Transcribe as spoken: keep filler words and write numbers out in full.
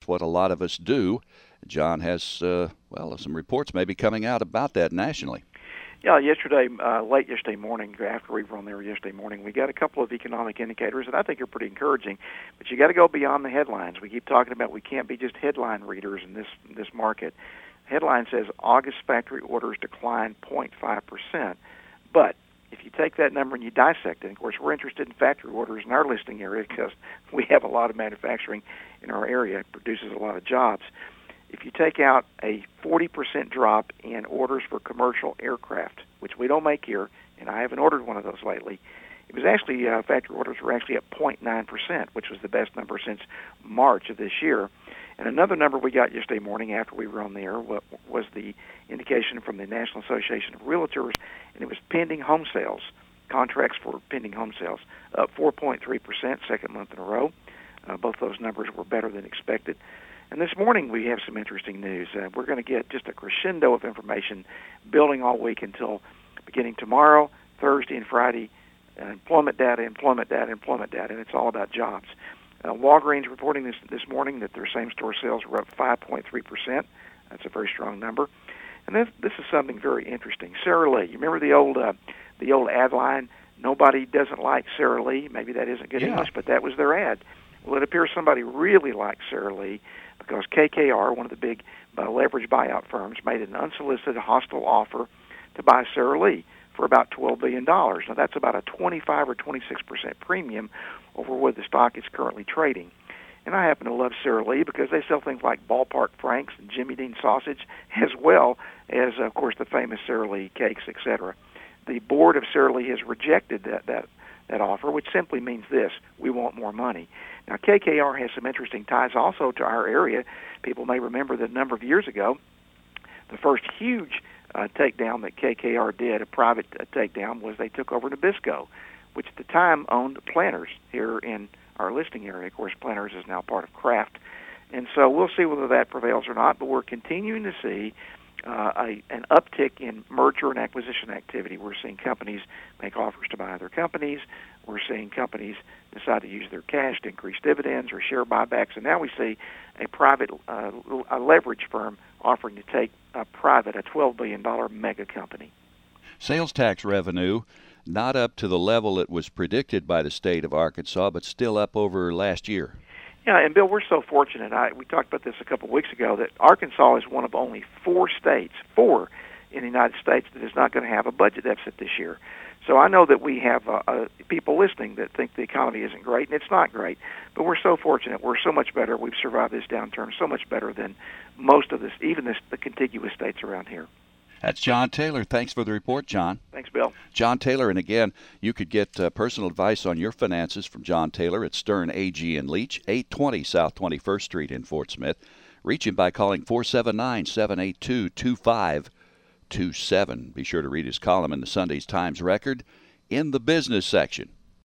what a lot of us do. John has, uh, well, some reports maybe coming out about that nationally. Yeah, yesterday, uh, late yesterday morning, after we were on there yesterday morning, we got a couple of economic indicators that I think are pretty encouraging. But you got to go beyond the headlines. We keep talking about we can't be just headline readers in this this market. Headline says August factory orders declined zero point five percent. But if you take that number and you dissect it, and of course we're interested in factory orders in our listing area because we have a lot of manufacturing in our area. It produces a lot of jobs. If you take out a forty percent drop in orders for commercial aircraft, which we don't make here, and I haven't ordered one of those lately, it was actually, uh, factory orders were actually at zero point nine percent, which was the best number since March of this year. And another number we got yesterday morning after we were on the air was the indication from the National Association of Realtors, and it was pending home sales, contracts for pending home sales, up four point three percent, second month in a row. Uh, both those numbers were better than expected. And this morning we have some interesting news. Uh, we're going to get just a crescendo of information building all week until beginning tomorrow, Thursday, and Friday. Uh, employment data, employment data, employment data, and it's all about jobs. Uh, Walgreens reporting this this morning that their same-store sales were up five point three percent. That's a very strong number. And this this is something very interesting. Sara Lee, you remember the old uh, the old ad line? Nobody doesn't like Sara Lee. Maybe that isn't good yeah. English, but that was their ad. Well, it appears somebody really likes Sara Lee because K K R, one of the big uh, leveraged buyout firms, made an unsolicited hostile offer to buy Sara Lee for about twelve billion dollars. Now, that's about a twenty-five or twenty-six percent premium over where the stock is currently trading. And I happen to love Sara Lee because they sell things like Ballpark Franks and Jimmy Dean sausage, as well as, of course, the famous Sara Lee cakes, et cetera. The board of Sara Lee has rejected that, that, that offer, which simply means this: we want more money. Now, K K R has some interesting ties also to our area. People may remember that a number of years ago, the first huge uh, takedown that K K R did, a private uh, takedown, was they took over Nabisco, which at the time owned Planters here in our listing area. Of course, Planters is now part of Kraft. And so we'll see whether that prevails or not, but we're continuing to see uh, a, an uptick in merger and acquisition activity. We're seeing companies make offers to buy other companies. We're seeing companies decide to use their cash to increase dividends or share buybacks. And now we see a private, uh, a leverage firm offering to take uh, private a twelve billion dollars mega company. Sales tax revenue not up to the level it was predicted by the state of Arkansas, but still up over last year. Yeah, and Bill, we're so fortunate. I, we talked about this a couple of weeks ago, that Arkansas is one of only four states, four in the United States, that is not going to have a budget deficit this year. So I know that we have uh, uh, people listening that think the economy isn't great, and it's not great. But we're so fortunate. We're so much better. We've survived this downturn so much better than most of this, even this, the contiguous states around here. That's John Taylor. Thanks for the report, John. Thanks, Bill. John Taylor, and again, you could get uh, personal advice on your finances from John Taylor at Stern A G and Leach, eight twenty South twenty-first Street in Fort Smith. Reach him by calling four seven nine, seven eight two, two five two seven. Be sure to read his column in the Sunday's Times Record in the business section.